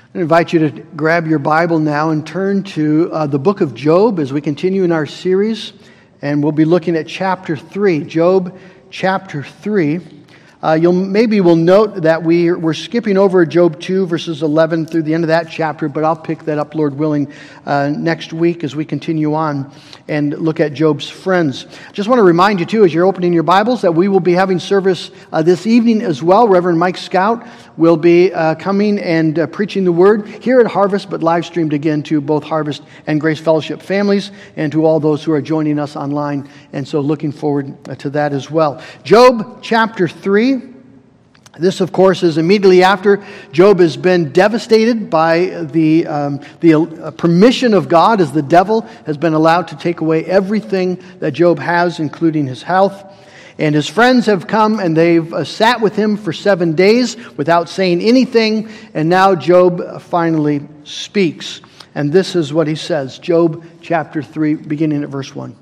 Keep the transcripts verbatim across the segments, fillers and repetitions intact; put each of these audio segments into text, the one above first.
I invite you to grab your Bible now and turn to uh, the book of Job as we continue in our series. And we'll be looking at chapter three, Job chapter three. Uh, you'll maybe will note that we, we're skipping over Job two, verses eleven through the end of that chapter, but I'll pick that up, Lord willing, uh, next week as we continue on and look at Job's friends. Just want to remind you, too, as you're opening your Bibles, that we will be having service uh, this evening as well. Reverend Mike Scout will be uh, coming and uh, preaching the Word here at Harvest, but live streamed again to both Harvest and Grace Fellowship families and to all those who are joining us online. And so looking forward uh, to that as well. Job chapter three. This, of course, is immediately after Job has been devastated by the, um, the uh, permission of God, as the devil has been allowed to take away everything that Job has, including his health. And his friends have come and they've uh, sat with him for seven days without saying anything. And now Job finally speaks. And this is what he says. Job chapter three, beginning at verse one.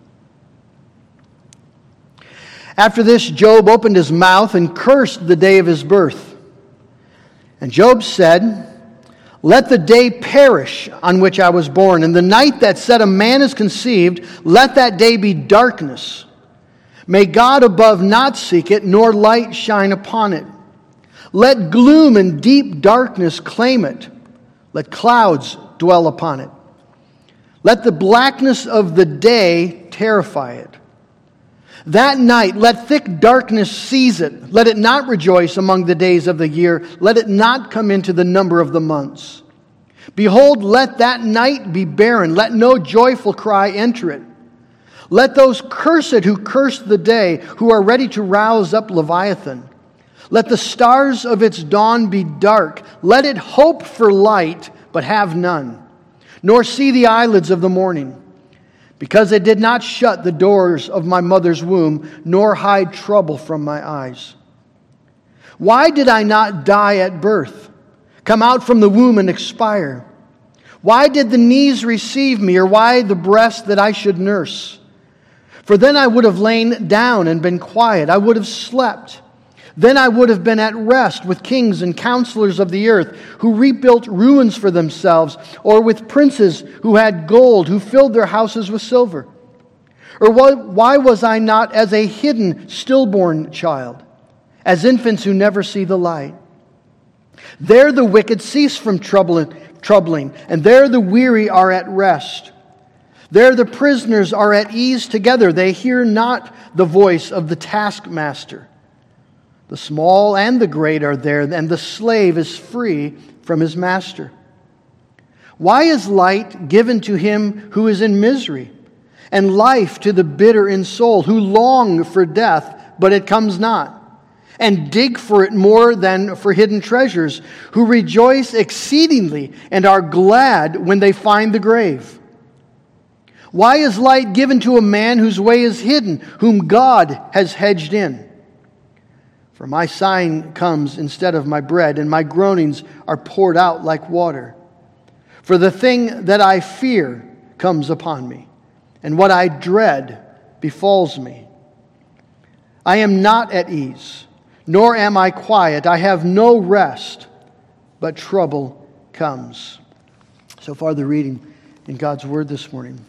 After this, Job opened his mouth and cursed the day of his birth. And Job said, "Let the day perish on which I was born, and the night that said a man is conceived, let that day be darkness. May God above not seek it, nor light shine upon it. Let gloom and deep darkness claim it. Let clouds dwell upon it. Let the blackness of the day terrify it. That night, let thick darkness seize it. Let it not rejoice among the days of the year. Let it not come into the number of the months. Behold, let that night be barren. Let no joyful cry enter it. Let those curse it who curse the day, who are ready to rouse up Leviathan. Let the stars of its dawn be dark. Let it hope for light, but have none, nor see the eyelids of the morning. Because it did not shut the doors of my mother's womb, nor hide trouble from my eyes. Why did I not die at birth, come out from the womb and expire? Why did the knees receive me, or why the breast that I should nurse? For then I would have lain down and been quiet. I would have slept. Then I would have been at rest with kings and counselors of the earth who rebuilt ruins for themselves, or with princes who had gold, who filled their houses with silver. Or why, why was I not as a hidden stillborn child, as infants who never see the light? There the wicked cease from troubling, troubling, and there the weary are at rest. There the prisoners are at ease together. They hear not the voice of the taskmaster. The small and the great are there, and the slave is free from his master. Why is light given to him who is in misery, and life to the bitter in soul, who long for death, but it comes not, and dig for it more than for hidden treasures, who rejoice exceedingly and are glad when they find the grave? Why is light given to a man whose way is hidden, whom God has hedged in? For my sighing comes instead of my bread, and my groanings are poured out like water. For the thing that I fear comes upon me, and what I dread befalls me. I am not at ease, nor am I quiet. I have no rest, but trouble comes." So far the reading in God's Word this morning.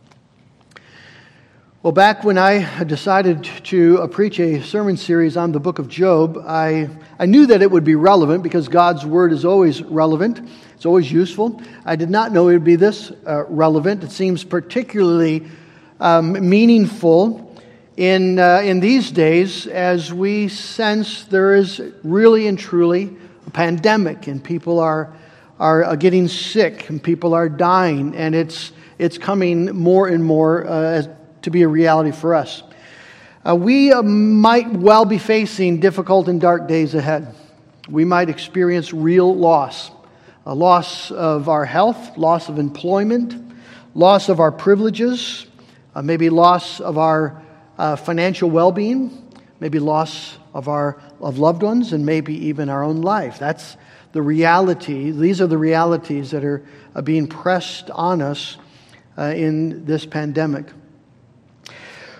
Well, back when I decided to preach a sermon series on the book of Job, I, I knew that it would be relevant because God's Word is always relevant. It's always useful. I did not know it would be this uh, relevant. It seems particularly um, meaningful in, uh, in these days as we sense there is really and truly a pandemic, and people are, are getting sick, and people are dying, and it's, it's coming more and more uh, as to be a reality for us. Uh, we uh, might well be facing difficult and dark days ahead. We might experience real loss. A loss of our health, loss of employment, loss of our privileges, uh, maybe loss of our uh, financial well-being, maybe loss of our of loved ones, and maybe even our own life. That's the reality. These are the realities that are uh, being pressed on us uh, in this pandemic.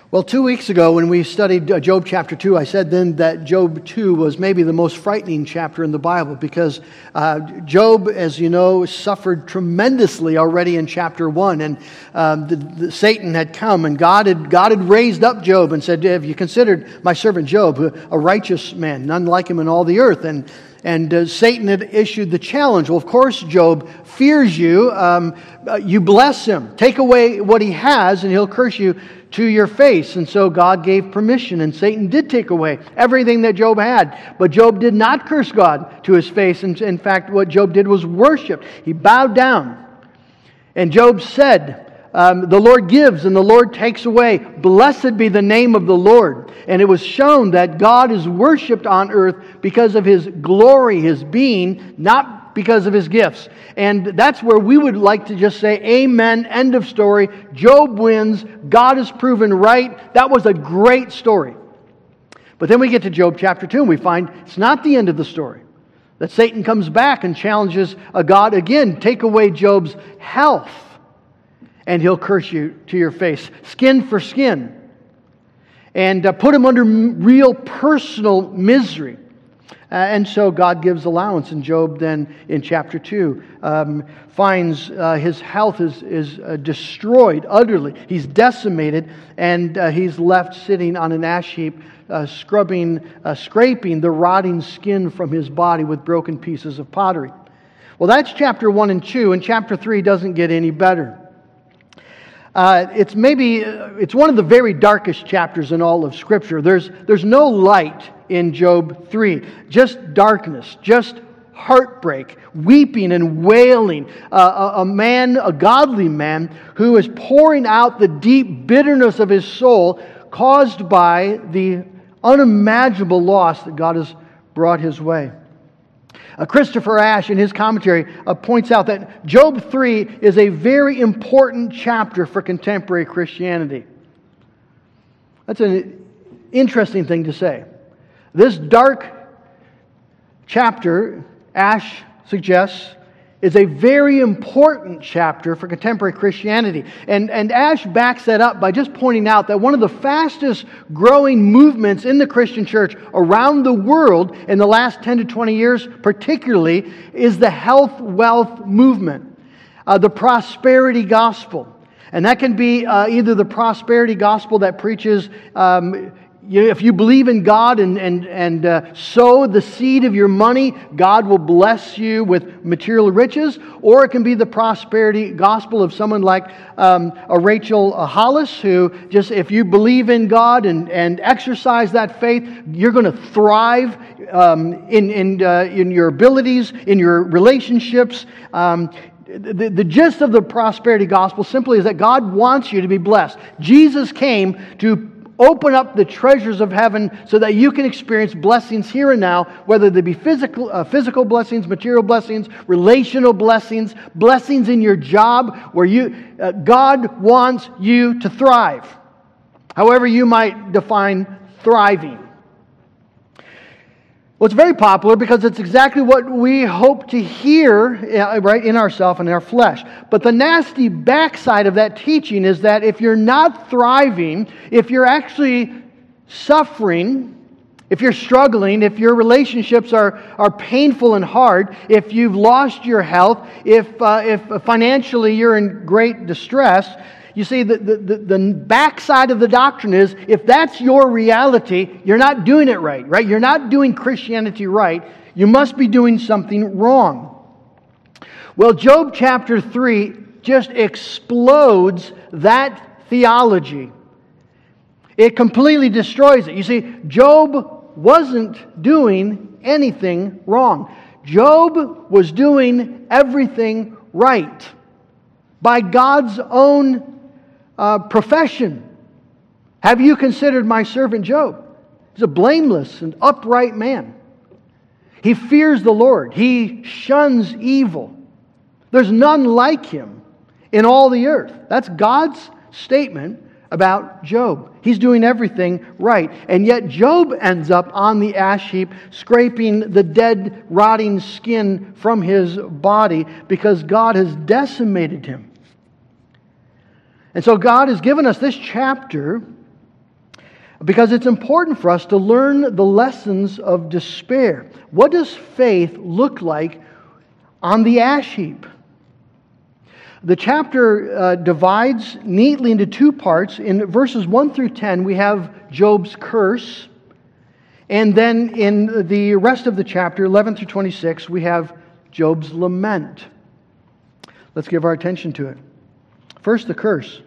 Well, two weeks ago when we studied uh, Job chapter two, I said then that Job two was maybe the most frightening chapter in the Bible because uh, Job, as you know, suffered tremendously already in chapter one. And um, the, the, Satan had come and God had, God had raised up Job and said, have you considered my servant Job, a, a righteous man, none like him in all the earth? And And uh, Satan had issued the challenge. Well, of course, Job fears you. Um, uh, you bless him. Take away what he has, and he'll curse you to your face. And so God gave permission, and Satan did take away everything that Job had. But Job did not curse God to his face. And in fact, what Job did was worship. He bowed down. And Job said, Um, the Lord gives and the Lord takes away. Blessed be the name of the Lord. And it was shown that God is worshipped on earth because of His glory, His being, not because of His gifts. And that's where we would like to just say, amen, end of story. Job wins. God is proven right. That was a great story. But then we get to Job chapter two and we find it's not the end of the story. That Satan comes back and challenges a God again. Take away Job's health, and he'll curse you to your face, skin for skin, and uh, put him under m- real personal misery. Uh, and so God gives allowance, and Job then in chapter two um, finds uh, his health is, is uh, destroyed utterly. He's decimated, and uh, he's left sitting on an ash heap, uh, scrubbing, uh, scraping the rotting skin from his body with broken pieces of pottery. Well, that's chapter one and two, and chapter three doesn't get any better. Uh, it's maybe, uh, it's one of the very darkest chapters in all of Scripture. There's, there's no light in Job three. Just darkness, just heartbreak, weeping and wailing. Uh, a, a man, a godly man, who is pouring out the deep bitterness of his soul caused by the unimaginable loss that God has brought his way. Uh, Christopher Ash, in his commentary, uh, points out that Job three is a very important chapter for contemporary Christianity. That's an interesting thing to say. This dark chapter, Ash suggests, is a very important chapter for contemporary Christianity. And, and Ash backs that up by just pointing out that one of the fastest growing movements in the Christian church around the world in the last ten to twenty years particularly is the health wealth movement, uh, the prosperity gospel. And that can be uh, either the prosperity gospel that preaches um, You know, if you believe in God and and and uh, sow the seed of your money, God will bless you with material riches. Or it can be the prosperity gospel of someone like um, a Rachel Hollis, who just, if you believe in God and, and exercise that faith, you're going to thrive um, in in uh, in your abilities, in your relationships. Um, The, the gist of the prosperity gospel simply is that God wants you to be blessed. Jesus came to open up the treasures of heaven so that you can experience blessings here and now, whether they be physical, uh, physical blessings, material blessings, relational blessings, blessings in your job, where you uh, God wants you to thrive. However you might define thriving. Well, it's very popular because it's exactly what we hope to hear, right, in ourselves and in our flesh. But the nasty backside of that teaching is that if you're not thriving, if you're actually suffering, if you're struggling, if your relationships are, are painful and hard, if you've lost your health, if uh, if financially you're in great distress, you see, the, the, the backside of the doctrine is, if that's your reality, you're not doing it right, right? You're not doing Christianity right. You must be doing something wrong. Well, Job chapter three just explodes that theology. It completely destroys it. You see, Job wasn't doing anything wrong. Job was doing everything right by God's own Uh, profession. Have you considered my servant Job? He's a blameless and upright man. He fears the Lord. He shuns evil. There's none like him in all the earth. That's God's statement about Job. He's doing everything right. And yet Job ends up on the ash heap, scraping the dead, rotting skin from his body because God has decimated him. And so God has given us this chapter because it's important for us to learn the lessons of despair. What does faith look like on the ash heap? The chapter uh, divides neatly into two parts. In verses one through ten, we have Job's curse. And then in the rest of the chapter, eleven through twenty-six, we have Job's lament. Let's give our attention to it. First, the curse.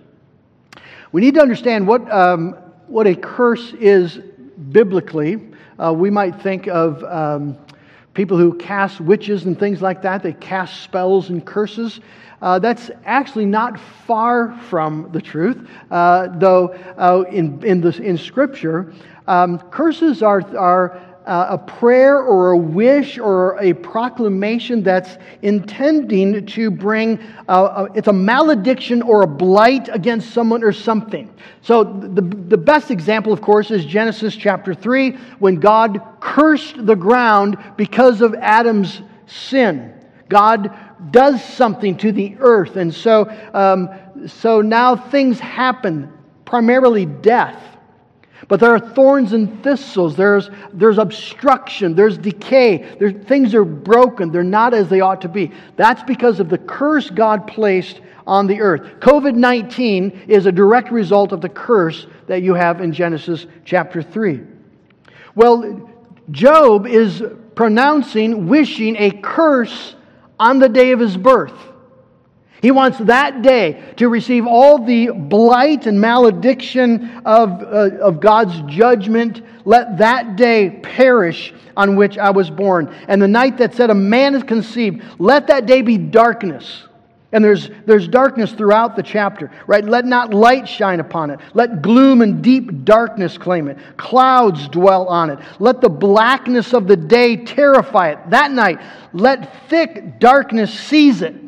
We need to understand what, um, what a curse is biblically. Uh, we might think of um, people who cast witches and things like that. They cast spells and curses. Uh, that's actually not far from the truth, uh, though uh, in in, the, in Scripture, um, curses are are uh, a prayer or a wish or a proclamation that's intending to bring uh, a, it's a malediction or a blight against someone or something. So the the best example, of course, is Genesis chapter three, when God cursed the ground because of Adam's sin. God does something to the earth, and so um, so now things happen, primarily death. But there are thorns and thistles. There's there's obstruction. There's decay. There's, things are broken. They're not as they ought to be. That's because of the curse God placed on the earth. covid nineteen is a direct result of the curse that you have in Genesis chapter three. Well, Job is pronouncing, wishing a curse on the day of his birth. He wants that day to receive all the blight and malediction of, uh, of God's judgment. Let that day perish on which I was born. And the night that said a man is conceived, let that day be darkness. And there's, there's darkness throughout the chapter, right? Let not light shine upon it. Let gloom and deep darkness claim it. Clouds dwell on it. Let the blackness of the day terrify it. That night, let thick darkness seize it.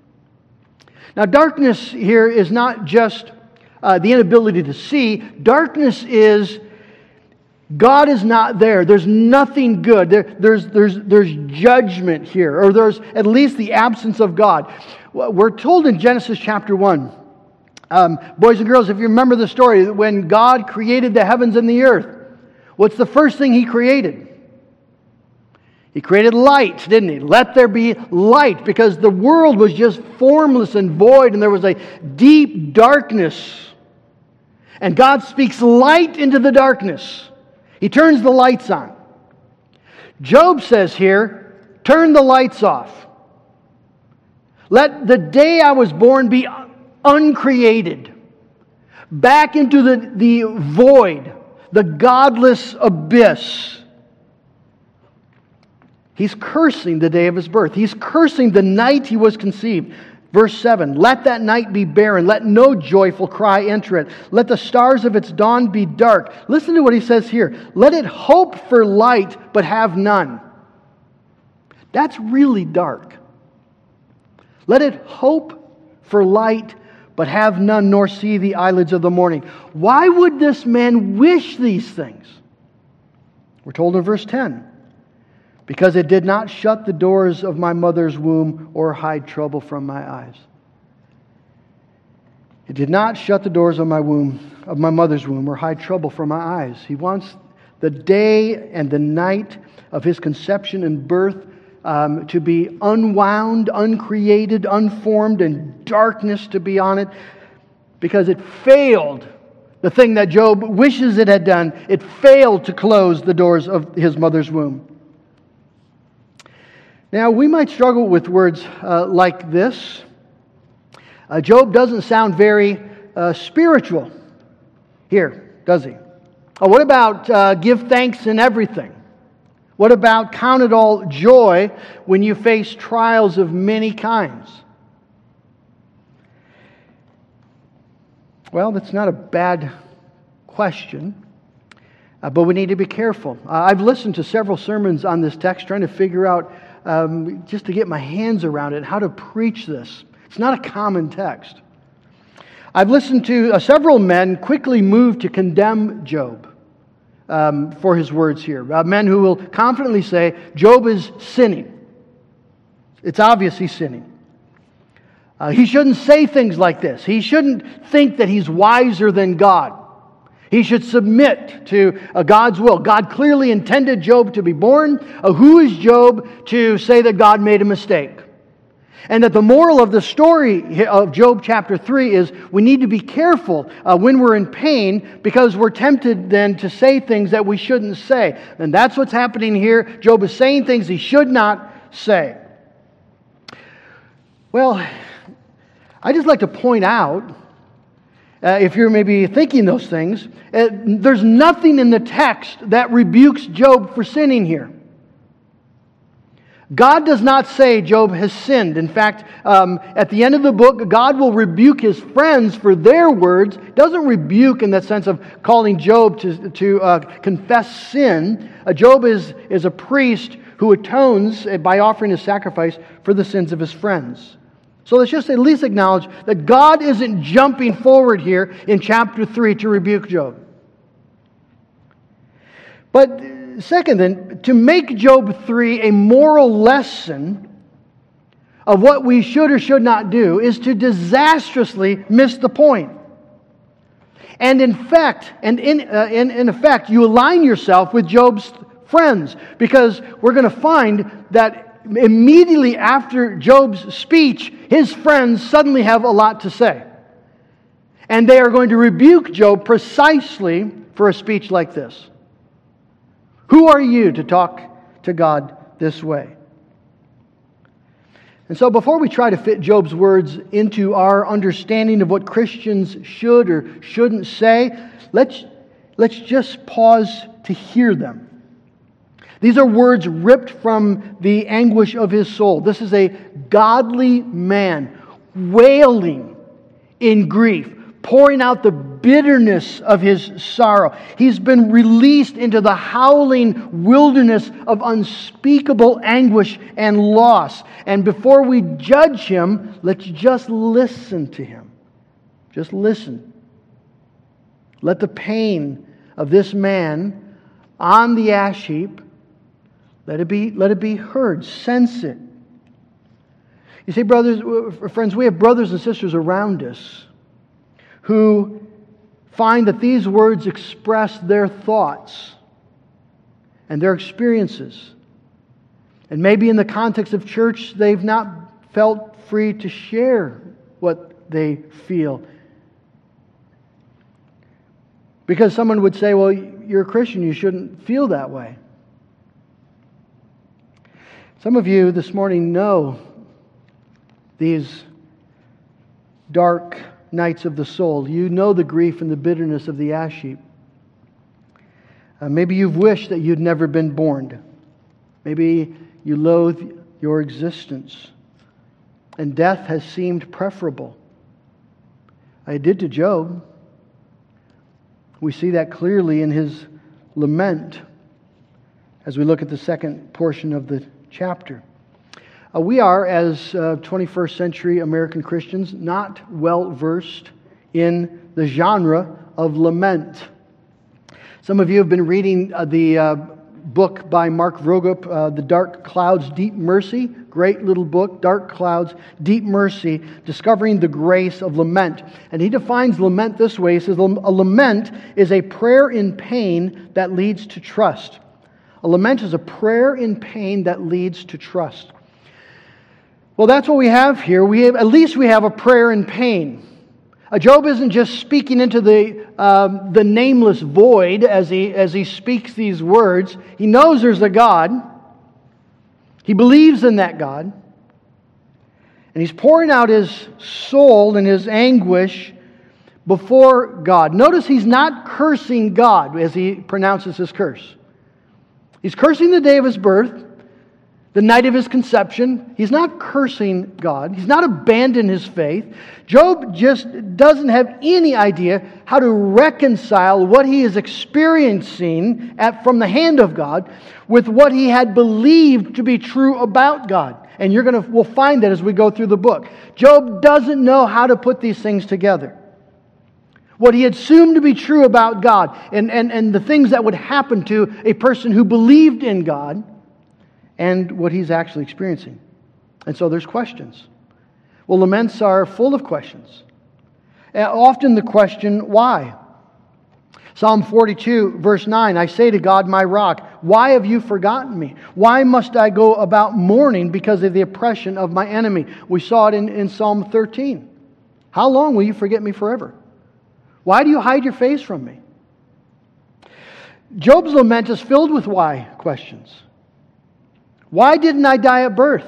Now, darkness here is not just uh, the inability to see. Darkness is God is not there. There's nothing good. There, there's, there's, there's judgment here, or there's at least the absence of God. We're told in Genesis chapter one, um, boys and girls, if you remember the story, when God created the heavens and the earth, what's the first thing He created? He created light, didn't He? Let there be light, because the world was just formless and void, and there was a deep darkness. And God speaks light into the darkness. He turns the lights on. Job says here, turn the lights off. Let the day I was born be uncreated. Back into the, the void, the godless abyss. He's cursing the day of his birth. He's cursing the night he was conceived. Verse seven, let that night be barren. Let no joyful cry enter it. Let the stars of its dawn be dark. Listen to what he says here. Let it hope for light, but have none. That's really dark. Let it hope for light, but have none, nor see the eyelids of the morning. Why would this man wish these things? We're told in verse ten. Because it did not shut the doors of my mother's womb or hide trouble from my eyes. It did not shut the doors of my womb, of my mother's womb, or hide trouble from my eyes. He wants the day and the night of his conception and birth um, to be unwound, uncreated, unformed, and darkness to be on it, because it failed. The thing that Job wishes it had done, it failed to close the doors of his mother's womb. Now, we might struggle with words uh, like this. Uh, Job doesn't sound very uh, spiritual here, does he? Oh, what about uh, give thanks in everything? What about count it all joy when you face trials of many kinds? Well, that's not a bad question, uh, but we need to be careful. Uh, I've listened to several sermons on this text trying to figure out Um, just to get my hands around it, how to preach this. It's not a common text. I've listened to uh, several men quickly move to condemn Job um, for his words here. Uh, men who will confidently say, Job is sinning. It's obvious he's sinning. Uh, he shouldn't say things like this. He shouldn't think that he's wiser than God. He should submit to uh, God's will. God clearly intended Job to be born. Uh, who is Job to say that God made a mistake? And that the moral of the story of Job chapter three is we need to be careful uh, when we're in pain, because we're tempted then to say things that we shouldn't say. And that's what's happening here. Job is saying things he should not say. Well, I just like to point out, uh, if you're maybe thinking those things, uh, there's nothing in the text that rebukes Job for sinning here. God does not say Job has sinned. In fact, um, at the end of the book, God will rebuke his friends for their words. He doesn't rebuke in the sense of calling Job to, to uh, confess sin. Uh, Job is, is a priest who atones by offering his sacrifice for the sins of his friends. So let's just at least acknowledge that God isn't jumping forward here in chapter three to rebuke Job. But second then, to make Job three a moral lesson of what we should or should not do is to disastrously miss the point. And in fact, and in, uh, in, in effect, you align yourself with Job's friends, because we're going to find that immediately after Job's speech, his friends suddenly have a lot to say. And they are going to rebuke Job precisely for a speech like this. Who are you to talk to God this way? And so before we try to fit Job's words into our understanding of what Christians should or shouldn't say, let's, let's just pause to hear them. These are words ripped from the anguish of his soul. This is a godly man wailing in grief, pouring out the bitterness of his sorrow. He's been released into the howling wilderness of unspeakable anguish and loss. And before we judge him, let's just listen to him. Just listen. Let the pain of this man on the ash heap, let it be, let it be heard. Sense it. You see, brothers, friends, we have brothers and sisters around us who find that these words express their thoughts and their experiences. And maybe in the context of church, they've not felt free to share what they feel. Because someone would say, well, you're a Christian, you shouldn't feel that way. Some of you this morning know these dark nights of the soul. You know the grief and the bitterness of the ash heap. Uh, maybe you've wished that you'd never been born. Maybe you loathe your existence. And death has seemed preferable. It did to Job. We see that clearly in his lament as we look at the second portion of the chapter. Uh, we are, as uh, twenty-first century American Christians, not well versed in the genre of lament. Some of you have been reading uh, the uh, book by Mark Vroegop, uh, The Dark Clouds, Deep Mercy. Great little book, Dark Clouds, Deep Mercy, Discovering the Grace of Lament. And he defines lament this way. He says, a lament is a prayer in pain that leads to trust. A lament is a prayer in pain that leads to trust. Well, that's what we have here. We have, at least we have a prayer in pain. Uh, Job isn't just speaking into the um, the nameless void as he as he speaks these words. He knows there's a God. He believes in that God. And he's pouring out his soul and his anguish before God. Notice he's not cursing God as he pronounces his curse. He's cursing the day of his birth, the night of his conception. He's not cursing God. He's not abandoned his faith. Job just doesn't have any idea how to reconcile what he is experiencing at, from the hand of God with what he had believed to be true about God. And you're going to we'll find that as we go through the book. Job doesn't know how to put these things together. What he assumed to be true about God and, and, and the things that would happen to a person who believed in God and what he's actually experiencing. And so there's questions. Well, laments are full of questions. Uh, often the question, why? Psalm forty-two, verse nine, I say to God, my rock, why have you forgotten me? Why must I go about mourning because of the oppression of my enemy? We saw it in, in Psalm thirteen. How long will you forget me forever? Why do you hide your face from me? Job's lament is filled with why questions. Why didn't I die at birth?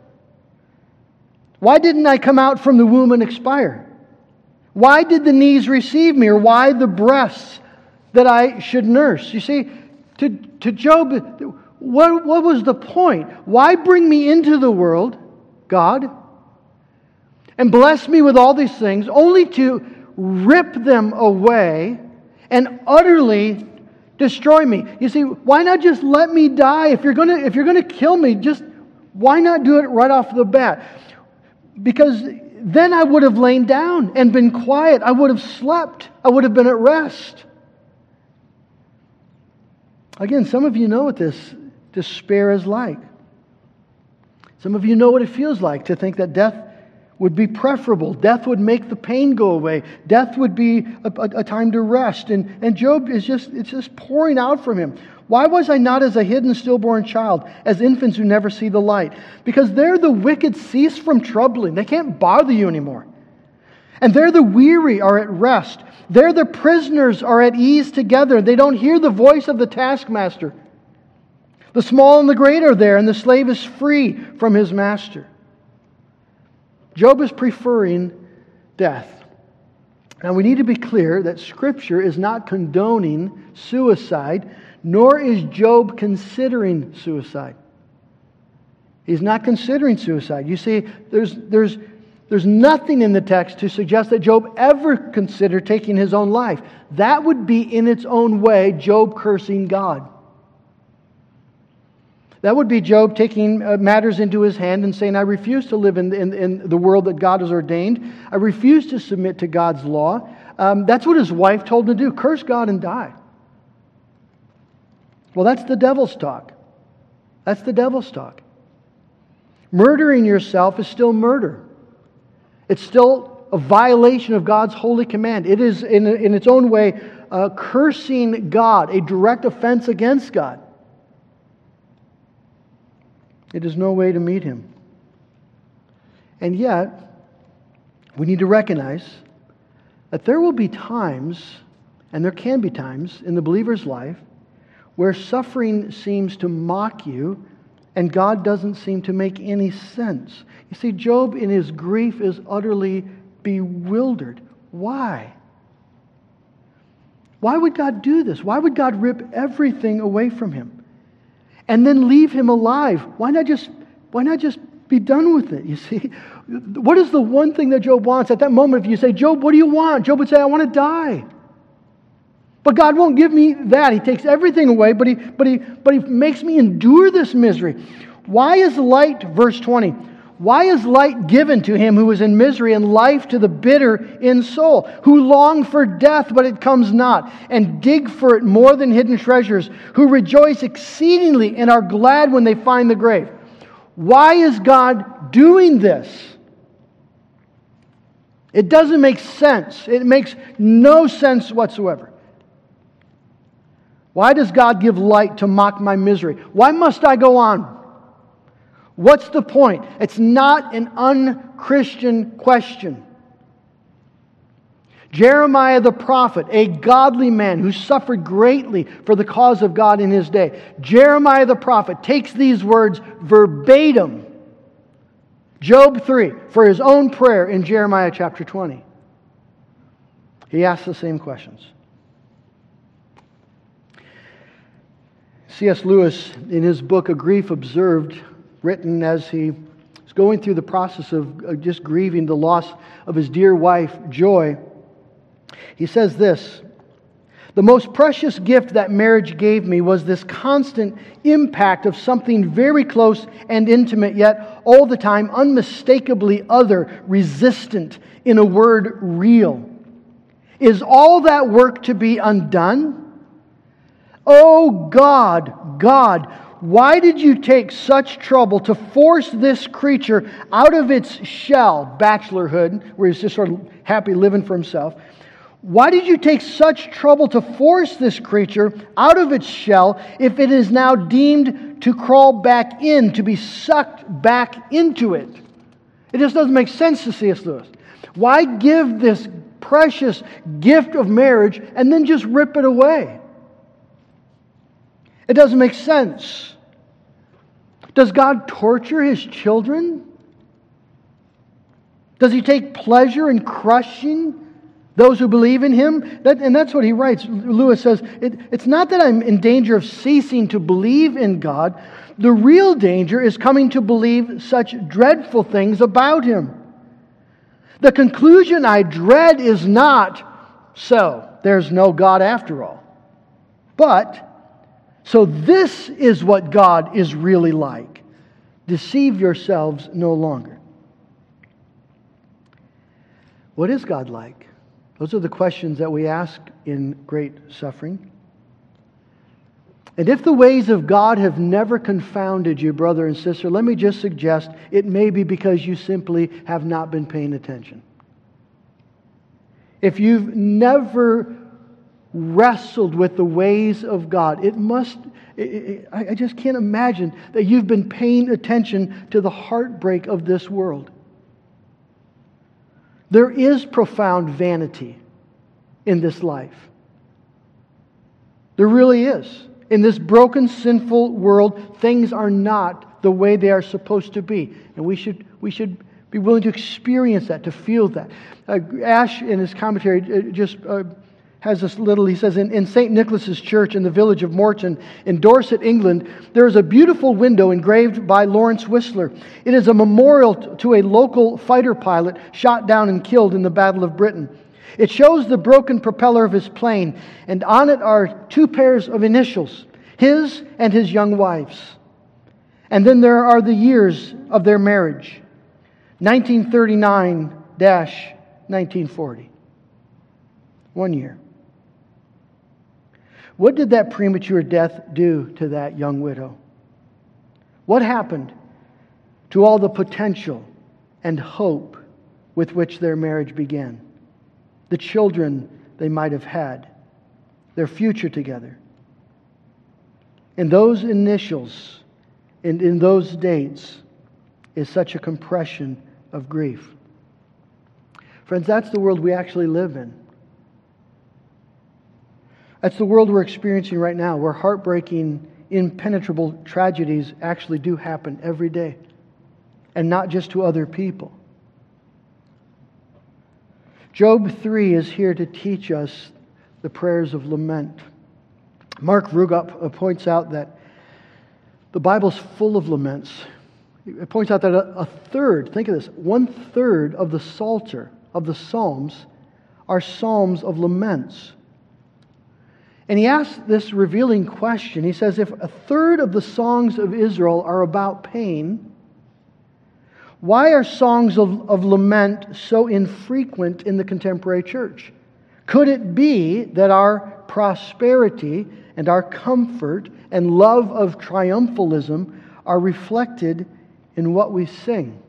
Why didn't I come out from the womb and expire? Why did the knees receive me? Or why the breasts that I should nurse? You see, to, to Job, what, what was the point? Why bring me into the world, God, and bless me with all these things, only to rip them away and utterly destroy me? You see, why not just let me die? If you're gonna, if you're gonna kill me, just why not do it right off the bat? Because then I would have lain down and been quiet. I would have slept. I would have been at rest. Again, some of you know what this despair is like. Some of you know what it feels like to think that death would be preferable. Death would make the pain go away. Death would be a, a, a time to rest. And, and Job is just, it's just pouring out from him. Why was I not as a hidden stillborn child, as infants who never see the light? Because there the wicked cease from troubling. They can't bother you anymore. And there the weary are at rest. There the prisoners are at ease together. They don't hear the voice of the taskmaster. The small and the great are there, and the slave is free from his master. Job is preferring death. Now we need to be clear that Scripture is not condoning suicide, nor is Job considering suicide. He's not considering suicide. You see, there's, there's, there's nothing in the text to suggest that Job ever considered taking his own life. That would be in its own way Job cursing God. That would be Job taking matters into his hand and saying, I refuse to live in, in, in the world that God has ordained. I refuse to submit to God's law. Um, that's what his wife told him to do. Curse God and die. Well, that's the devil's talk. That's the devil's talk. Murdering yourself is still murder. It's still a violation of God's holy command. It is, in, in its own way, uh, cursing God, a direct offense against God. It is no way to meet Him. And yet, we need to recognize that there will be times, and there can be times in the believer's life, where suffering seems to mock you and God doesn't seem to make any sense. You see, Job in his grief is utterly bewildered. Why? Why would God do this? Why would God rip everything away from him and then leave him alive? Why not just, why not just be done with it? You see, what is the one thing that Job wants? At that moment, if you say, Job, what do you want? Job would say, I want to die. But God won't give me that. He takes everything away, but he, but he, but he makes me endure this misery. Why is light, verse twenty, why is light given to him who is in misery, and life to the bitter in soul, who long for death, but it comes not, and dig for it more than hidden treasures, who rejoice exceedingly and are glad when they find the grave? Why is God doing this? It doesn't make sense. It makes no sense whatsoever. Why does God give light to mock my misery? Why must I go on? What's the point? It's not an unchristian question. Jeremiah the prophet, a godly man who suffered greatly for the cause of God in his day. Jeremiah the prophet takes these words verbatim, Job three, for his own prayer in Jeremiah chapter twenty. He asks the same questions. C S Lewis, in his book, A Grief Observed, written as he was going through the process of just grieving the loss of his dear wife, Joy, he says this: the most precious gift that marriage gave me was this constant impact of something very close and intimate, yet all the time unmistakably other, resistant, in a word, real. Is all that work to be undone? Oh God, God, why did you take such trouble to force this creature out of its shell, bachelorhood, where he's just sort of happy living for himself? Why did you take such trouble to force this creature out of its shell if it is now deemed to crawl back in, to be sucked back into it? It just doesn't make sense to C S Lewis. Why give this precious gift of marriage and then just rip it away? It doesn't make sense. Does God torture His children? Does He take pleasure in crushing those who believe in Him? That, and that's what he writes. Lewis says, it, it's not that I'm in danger of ceasing to believe in God. The real danger is coming to believe such dreadful things about Him. The conclusion I dread is not, so there's no God after all. But, so this is what God is really like. Deceive yourselves no longer. What is God like? Those are the questions that we ask in great suffering. And if the ways of God have never confounded you, brother and sister, let me just suggest it may be because you simply have not been paying attention. If you've never wrestled with the ways of God, it must, it, it, I just can't imagine that you've been paying attention to the heartbreak of this world. There is profound vanity in this life. There really is. In this broken, sinful world, things are not the way they are supposed to be. And we should we should be willing to experience that, to feel that. Uh, Ash, in his commentary, just uh, has this little, he says, in, in Saint Nicholas's Church in the village of Morton in Dorset, England, there is a beautiful window engraved by Lawrence Whistler. It is a memorial to a local fighter pilot shot down and killed in the Battle of Britain. It shows the broken propeller of his plane, and on it are two pairs of initials, his and his young wife's. And then there are the years of their marriage, nineteen thirty-nine to nineteen forty. One year. What did that premature death do to that young widow? What happened to all the potential and hope with which their marriage began? The children they might have had, their future together. And those initials and in those dates is such a compression of grief. Friends, that's the world we actually live in. That's the world we're experiencing right now, where heartbreaking, impenetrable tragedies actually do happen every day, and not just to other people. Job three is here to teach us the prayers of lament. Mark Rugup points out that the Bible's full of laments. It points out that a, a third, think of this, one third of the Psalter, of the Psalms, are psalms of laments. And he asks this revealing question. He says, if a third of the songs of Israel are about pain, why are songs of, of lament so infrequent in the contemporary church? Could it be that our prosperity and our comfort and love of triumphalism are reflected in what we sing?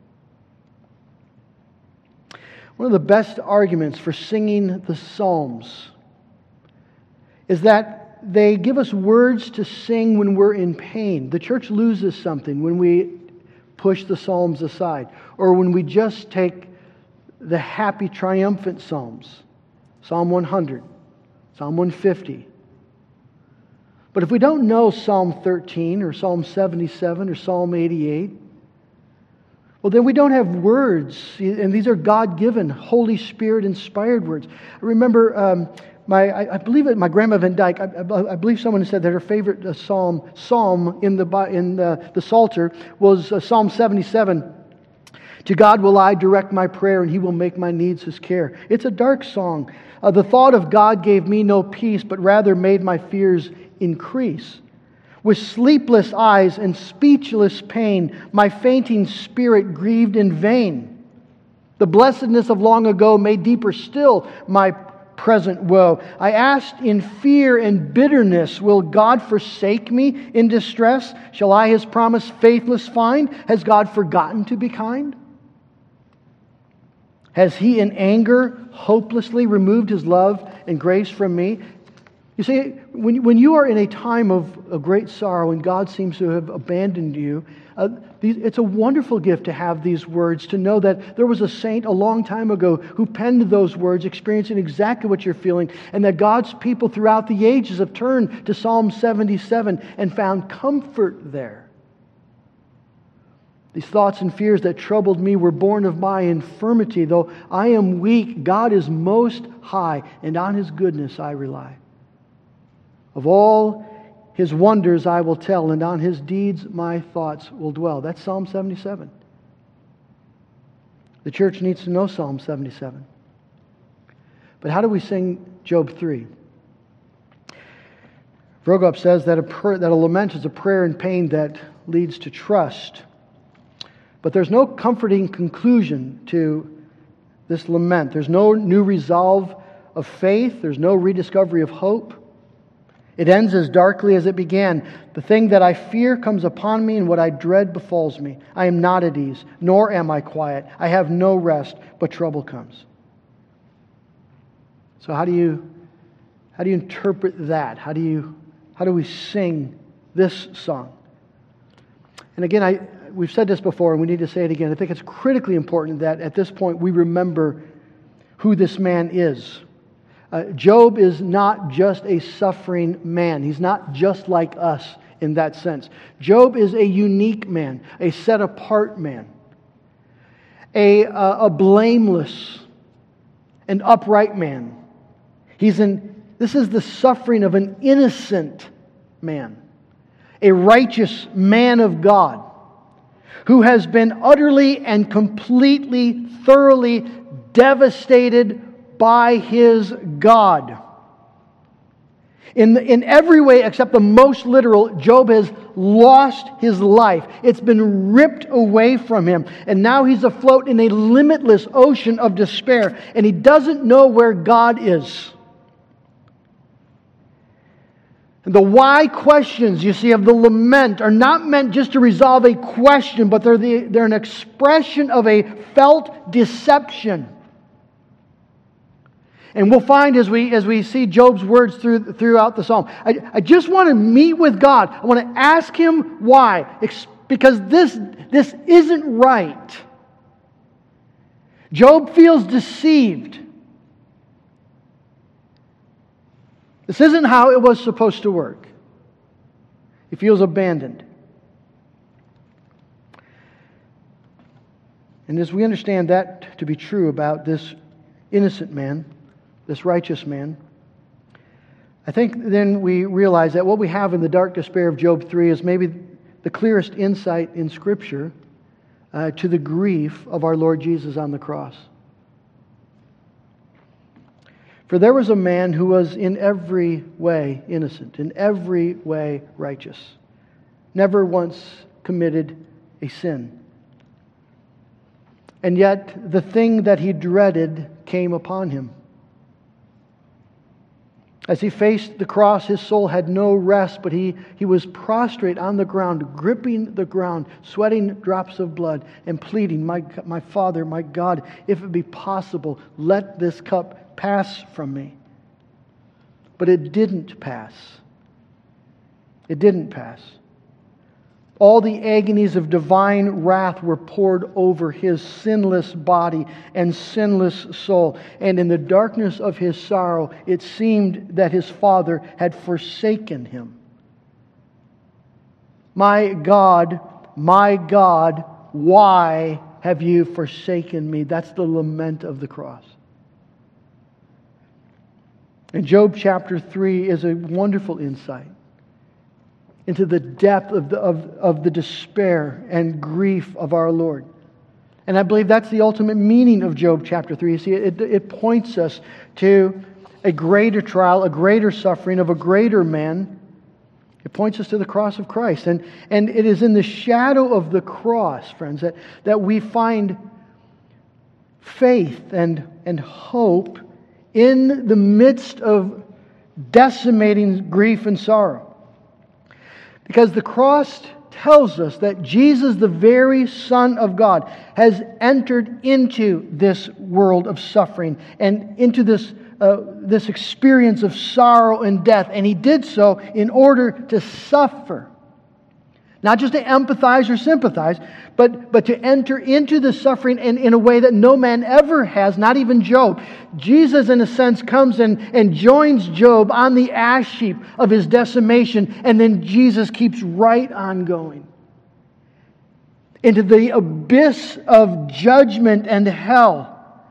One of the best arguments for singing the Psalms is that they give us words to sing when we're in pain. The church loses something when we push the Psalms aside, or when we just take the happy, triumphant Psalms, Psalm one hundred, Psalm one fifty. But if we don't know Psalm thirteen, or Psalm seventy-seven, or Psalm eighty-eight, well, then we don't have words, and these are God-given, Holy Spirit-inspired words. I remember... Um, My, I, I believe it. My grandma Van Dyke. I, I, I believe someone said that her favorite uh, psalm, psalm in the in the, the Psalter was uh, Psalm seventy-seven. To God will I direct my prayer, and He will make my needs His care. It's a dark song. Uh, the thought of God gave me no peace, but rather made my fears increase. With sleepless eyes and speechless pain, my fainting spirit grieved in vain. The blessedness of long ago made deeper still my present woe. I asked in fear and bitterness, will God forsake me in distress? Shall I His promise faithless find? Has God forgotten to be kind? Has He in anger hopelessly removed His love and grace from me? You see, when, when you are in a time of, of great sorrow and God seems to have abandoned you, uh, these, it's a wonderful gift to have these words, to know that there was a saint a long time ago who penned those words, experiencing exactly what you're feeling, and that God's people throughout the ages have turned to Psalm seventy-seven and found comfort there. These thoughts and fears that troubled me were born of my infirmity. Though I am weak, God is most high, and on His goodness I rely. Of all His wonders I will tell, and on His deeds my thoughts will dwell. That's Psalm seventy-seven. The church needs to know Psalm seventy-seven. But how do we sing Job three? Vroegop says that a, prayer, that a lament is a prayer in pain that leads to trust. But there's no comforting conclusion to this lament. There's no new resolve of faith. There's no rediscovery of hope. It ends as darkly as it began. The thing that I fear comes upon me, and what I dread befalls me. I am not at ease, nor am I quiet. I have no rest, but trouble comes. So how do you how do you interpret that? How do you how do we sing this song? And again, I we've said this before, and we need to say it again. I think it's critically important that at this point we remember who this man is. Uh, Job is not just a suffering man. He's not just like us in that sense. Job is a unique man, a set-apart man, a, uh, a blameless and upright man. He's in. This is the suffering of an innocent man, a righteous man of God, who has been utterly and completely, thoroughly devastated by his God. In, in every way except the most literal, Job has lost his life. It's been ripped away from him. And now he's afloat in a limitless ocean of despair. And he doesn't know where God is. And the why questions, you see, of the lament are not meant just to resolve a question, but they're, the, they're an expression of a felt deception. And we'll find as we as we see Job's words through, throughout the psalm. I, I just want to meet with God. I want to ask Him why. Because this, this isn't right. Job feels deceived. This isn't how it was supposed to work. He feels abandoned. And as we understand that to be true about this innocent man, this righteous man, I think then we realize that what we have in the dark despair of Job three is maybe the clearest insight in Scripture uh, to the grief of our Lord Jesus on the cross. For there was a man who was in every way innocent, in every way righteous, never once committed a sin. And yet the thing that he dreaded came upon him. As he faced the cross, his soul had no rest, but he, he was prostrate on the ground, gripping the ground, sweating drops of blood, and pleading, my, my Father, my God, if it be possible, let this cup pass from me. But it didn't pass. It didn't pass. All the agonies of divine wrath were poured over his sinless body and sinless soul. And in the darkness of his sorrow, it seemed that his Father had forsaken him. My God, my God, why have you forsaken me? That's the lament of the cross. And Job chapter three is a wonderful insight into the depth of the, of, of the despair and grief of our Lord. And I believe that's the ultimate meaning of Job chapter three. You see, it, it points us to a greater trial, a greater suffering of a greater man. It points us to the cross of Christ. And, and it is in the shadow of the cross, friends, that, that we find faith and, and hope in the midst of decimating grief and sorrow. Because the cross tells us that Jesus, the very Son of God, has entered into this world of suffering and into this, uh, this experience of sorrow and death. And He did so in order to suffer. Not just to empathize or sympathize, but, but to enter into the suffering in, in a way that no man ever has, not even Job. Jesus, in a sense, comes in and joins Job on the ash heap of his decimation, and then Jesus keeps right on going into the abyss of judgment and hell.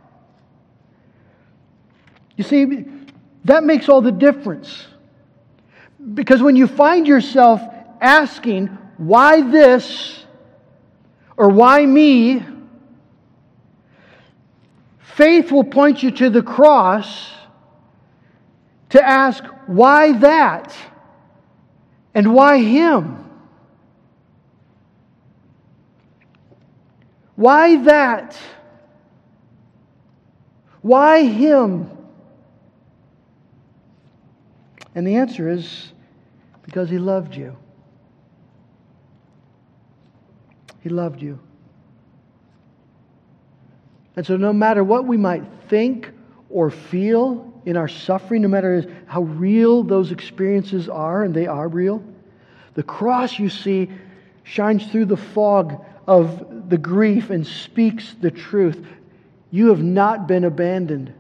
You see, that makes all the difference. Because when you find yourself asking, why this? Or why me? Faith will point you to the cross to ask, why that? And why Him? Why that? Why Him? And the answer is because He loved you. He loved you. And so no matter what we might think or feel in our suffering, no matter how real those experiences are, and they are real, the cross, you see, shines through the fog of the grief and speaks the truth. You have not been abandoned.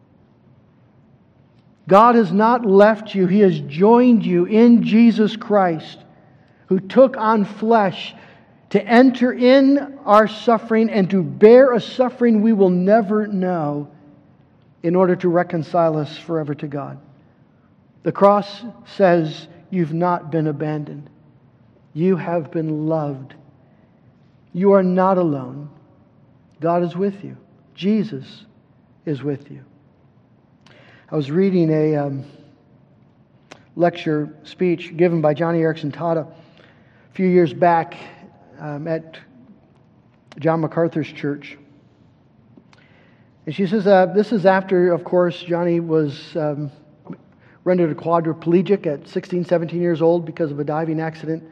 God has not left you. He has joined you in Jesus Christ, who took on flesh to enter in our suffering and to bear a suffering we will never know in order to reconcile us forever to God. The cross says you've not been abandoned. You have been loved. You are not alone. God is with you. Jesus is with you. I was reading a um, lecture speech given by Johnny Erickson Tada a few years back Um, at John MacArthur's church. And she says, uh, this is after, of course, Johnny was um, rendered a quadriplegic at sixteen, seventeen years old because of a diving accident.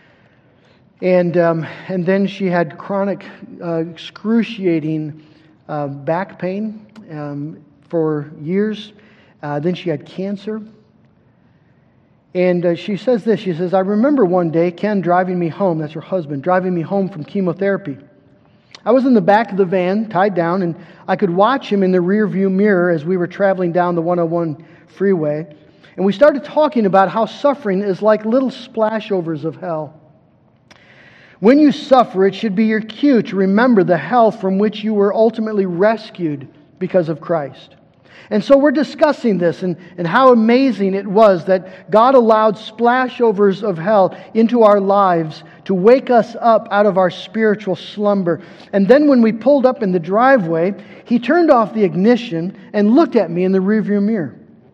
And, um, and then she had chronic, uh, excruciating uh, back pain um, for years. Uh, then she had cancer. And uh, she says this, she says, I remember one day Ken driving me home, that's her husband, driving me home from chemotherapy. I was in the back of the van, tied down, and I could watch him in the rear view mirror as we were traveling down the one oh one freeway. And we started talking about how suffering is like little splashovers of hell. When you suffer, it should be your cue to remember the hell from which you were ultimately rescued because of Christ. And so we're discussing this and, and how amazing it was that God allowed splashovers of hell into our lives to wake us up out of our spiritual slumber. And then when we pulled up in the driveway, He turned off the ignition and looked at me in the rearview mirror.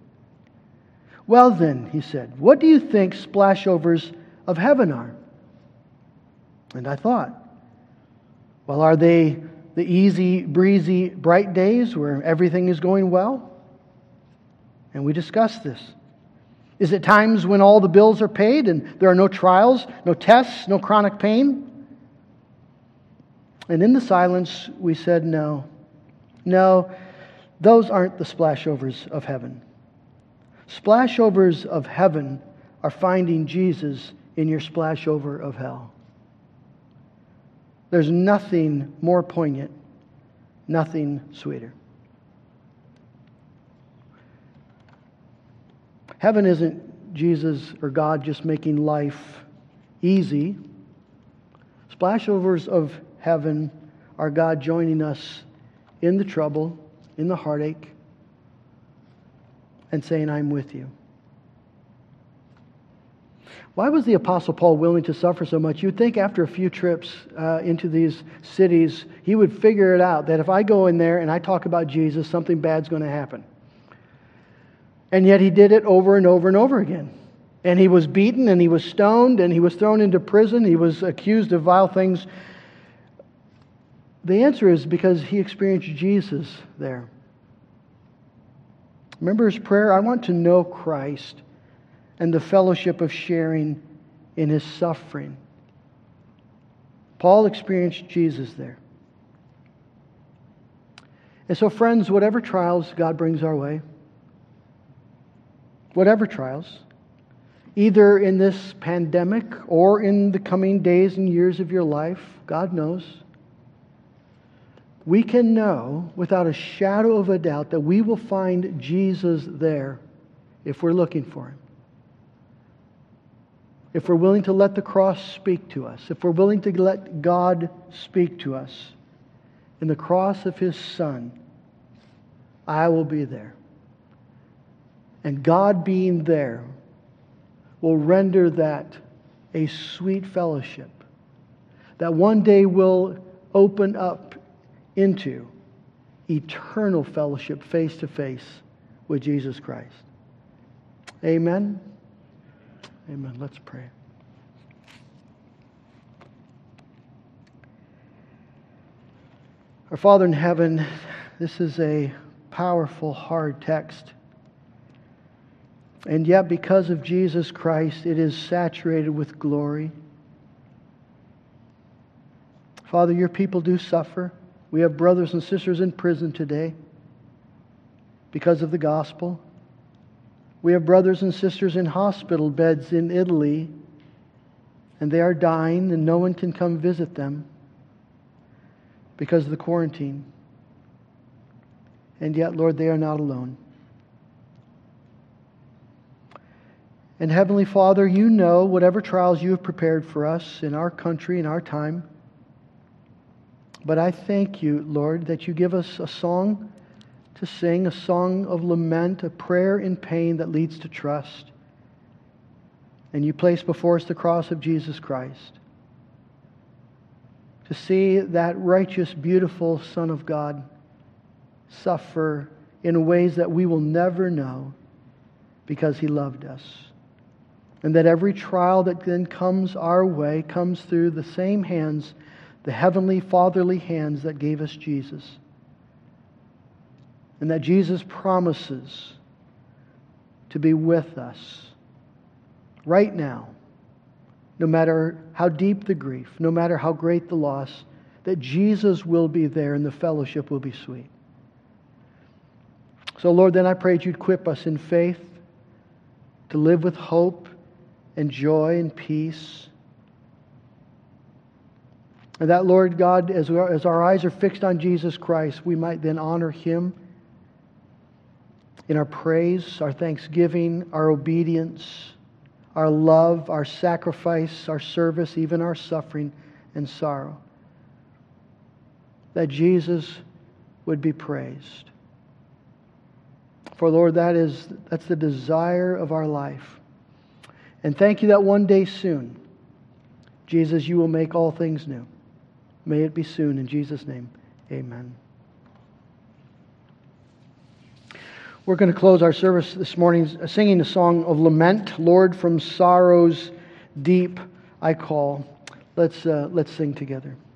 Well then, He said, what do you think splashovers of heaven are? And I thought, well, are they the easy, breezy, bright days where everything is going well? And we discussed this. Is it times when all the bills are paid and there are no trials, no tests, no chronic pain? And in the silence, we said no. No, those aren't the splashovers of heaven. Splashovers of heaven are finding Jesus in your splashover of hell. There's nothing more poignant, nothing sweeter. Heaven isn't Jesus or God just making life easy. Splashovers of heaven are God joining us in the trouble, in the heartache, and saying, I'm with you. Why was the Apostle Paul willing to suffer so much? You'd think after a few trips uh, into these cities, he would figure it out, that if I go in there and I talk about Jesus, something bad's going to happen. And yet he did it over and over and over again. And he was beaten, and he was stoned, and he was thrown into prison. He was accused of vile things. The answer is because he experienced Jesus there. Remember his prayer? I want to know Christ and the fellowship of sharing in His suffering. Paul experienced Jesus there. And so, friends, whatever trials God brings our way, whatever trials, either in this pandemic or in the coming days and years of your life, God knows, we can know without a shadow of a doubt that we will find Jesus there if we're looking for Him. If we're willing to let the cross speak to us, if we're willing to let God speak to us in the cross of His Son, I will be there. And God being there will render that a sweet fellowship that one day will open up into eternal fellowship face to face with Jesus Christ. Amen. Amen. Let's pray. Our Father in heaven, this is a powerful, hard text. And yet, because of Jesus Christ, it is saturated with glory. Father, your people do suffer. We have brothers and sisters in prison today because of the gospel. We have brothers and sisters in hospital beds in Italy, and they are dying, and no one can come visit them because of the quarantine. And yet, Lord, they are not alone. And Heavenly Father, you know whatever trials you have prepared for us in our country, in our time. But I thank you, Lord, that you give us a song to sing, a song of lament, a prayer in pain that leads to trust. And you place before us the cross of Jesus Christ. To see that righteous, beautiful Son of God suffer in ways that we will never know because He loved us. And that every trial that then comes our way comes through the same hands, the heavenly, fatherly hands that gave us Jesus. And that Jesus promises to be with us right now, no matter how deep the grief, no matter how great the loss, that Jesus will be there and the fellowship will be sweet. So, Lord, then I pray that you'd equip us in faith to live with hope and joy and peace. And that, Lord God, as, we are, as our eyes are fixed on Jesus Christ, we might then honor Him in our praise, our thanksgiving, our obedience, our love, our sacrifice, our service, even our suffering and sorrow. That Jesus would be praised. For Lord, that is that's the desire of our life. And thank you that one day soon, Jesus, you will make all things new. May it be soon. In Jesus' name, amen. We're going to close our service this morning singing the song of lament. Lord, from sorrow's deep I call. Let's, uh, let's sing together.